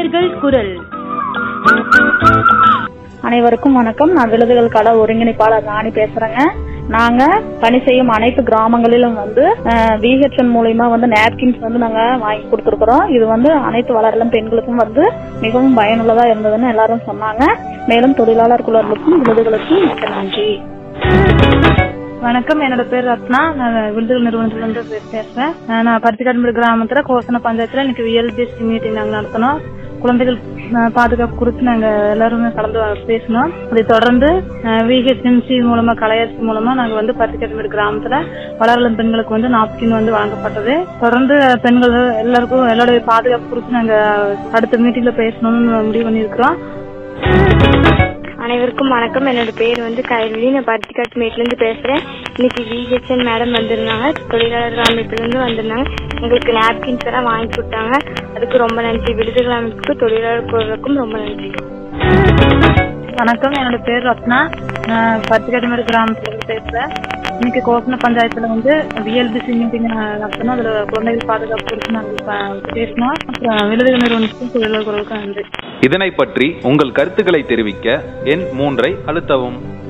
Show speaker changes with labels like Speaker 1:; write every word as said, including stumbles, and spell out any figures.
Speaker 1: நேயர்கள் குரல்.
Speaker 2: அனைவருக்கும் வணக்கம். நான் விழுதுகள் கள ஒருங்கிணைப்பாளர் ராணி பேசுறேங்க. நாங்க பணி செய்யும் அனைத்து கிராமங்களிலும் வந்து விஹெச்என் மூலியமா வந்து நாப்கின்ஸ் வந்து நாங்க வாங்கி கொடுத்துருக்கிறோம். இது வந்து அனைத்து வளரிளம் பெண்களுக்கும் வந்து மிகவும் பயனுள்ளதா இருந்ததுன்னு எல்லாரும் சொன்னாங்க. மேலும் தொழிலாளர் குழுக்களுக்கும் விழுதுகளுக்கும் மிக்க நன்றி.
Speaker 3: வணக்கம், என்னோட பேர் ரத்னா. நான் விழுதுகள் நிறுவனத்துல இருந்து பேசுறேன். நான் பருத்திக்காடு கிராமத்துல கோசன பஞ்சாயத்துல இன்னைக்கு விஎல்பிஎஸ்சி மீட்டிங் நாங்க நடத்தினோம். குழந்தைகள் பாதுகாப்பு குறித்து நாங்க எல்லாருமே கலந்து பேசணும். அதை தொடர்ந்து விஹெச்என்சி மூலமா கலையாட்சி மூலமா நாங்க வந்து பருத்திக்காடு கிராமத்துல வளரிளம் பெண்களுக்கு வந்து நாப்கின் வந்து வழங்கப்பட்டது. தொடர்ந்து பெண்கள் எல்லாருக்கும் எல்லாருடைய பாதுகாப்பு குறித்து நாங்க அடுத்த மீட்டிங்ல பேசணும்னு முடிவு பண்ணிருக்கிறோம்.
Speaker 4: அனைவருக்கும் வணக்கம். என்னோட பேர் வந்து கைலி. நான் பருத்திக்காட்டு மேட்ல இருந்து பேசுறேன். இன்னைக்கு விஹெச்என் மேடம் வந்திருந்தாங்க, தொழிலாளர் அமைப்புல இருந்து வந்திருந்தாங்க. எங்களுக்கு நாப்கின்ஸ் எல்லாம் வாங்கி கொடுத்தாங்க. அதுக்கு ரொம்ப நன்றி. விடுதலை அமைப்புக்கு தொழிலாளர் குழுவுக்கும் ரொம்ப நன்றி.
Speaker 3: வணக்கம், என்னோட பேர் ரத்னா. நான் பருத்திக்காட்டு கிராமத்துல இருந்து பேசுறேன். இன்னைக்கு கோசன பஞ்சாயத்துல வந்து விஎல்பிசி மீட்டிங் நடத்தணும். அதுல குழந்தைகள் பாதுகாப்பு குறித்து நாங்கள் பேசணும். அப்புறம் விழுதுகள் நிறுவனத்துக்கும் தொழிலாளர் குழுவுக்கும் நன்றி.
Speaker 5: இதனை பற்றி உங்கள் கருத்துக்களை தெரிவிக்க எண் மூன்றை அழுத்தவும்.